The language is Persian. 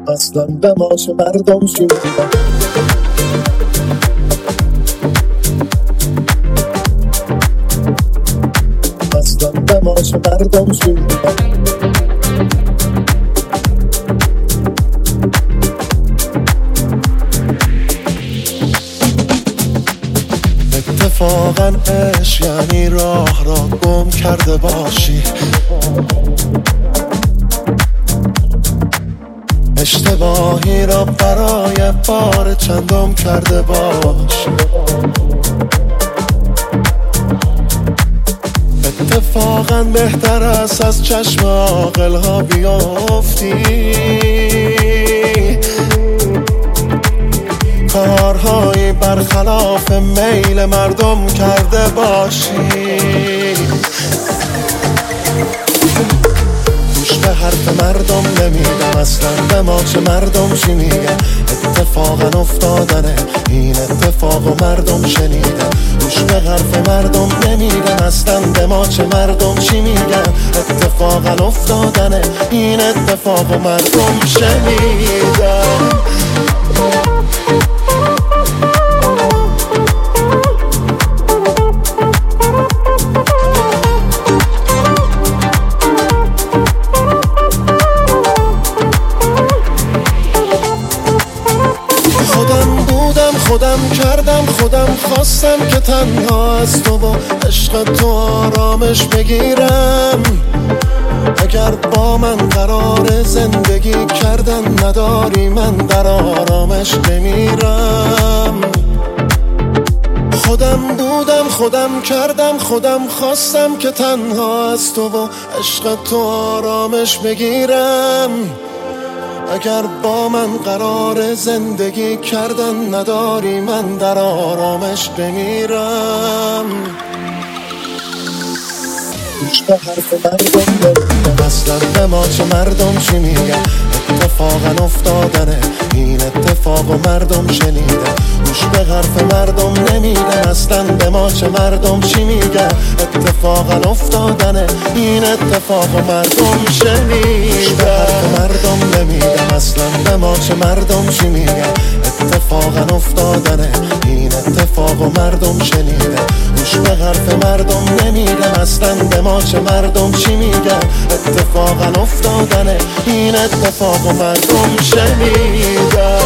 اصلا به ما چه مردم چی میگن. اصلا به ما چه مردم چی میگن. اتفاقا عشق یعنی راه را گم کرده باشی، اشتباهی را برای بار چندم کرده باشی. اتفاقا بهتر است از چشم عاقل ها بیافتی، کارهایی برخلاف میل مردم کرده باشی. گوش به حرف مردم نمیدم، اصلا به ما چه مردم چی میگن. اتفاقا افتادنه این اتفاق و مردم شنیدن. گوش به حرف مردم نمیدم، اصلا به ما چه مردم چی میگن. اتفاقا افتادنه این اتفاق و مردم شنیدن. خودم کردم خودم خواستم که تنها از تو با عشق تو آرامش بگیرم. اگر با من قرار زندگی کردن نداری من در آرامش بمیرم. خودم بودم خودم کردم خودم خواستم که تنها از تو با عشق تو آرامش بگیرم. اگر با من قرار زندگی کردن نداری من در آرامش بمیرم. گوش به حرف مردم نمیدم، اصلا به ما چه مردم چی میگن. اتفاقا افتادنه این اتفاق و مردم شنیدن. گوش به حرف مردم نمیدم، اصلا به ما چه مردم چی میگن. اتفاقا افتادنه این اتفاق و مردم شنیدن. گوش به حرف مردم نمیدم، اصلا به ما چه مردم چی میگن. اتفاقا افتادنه این اتفاق و مردم شنیدن. گوش به حرف مردم نمیدم، اصلا به ما چه مردم چی میگن. اتفاقا افتادنه این اتفاق و مردم شنیدن.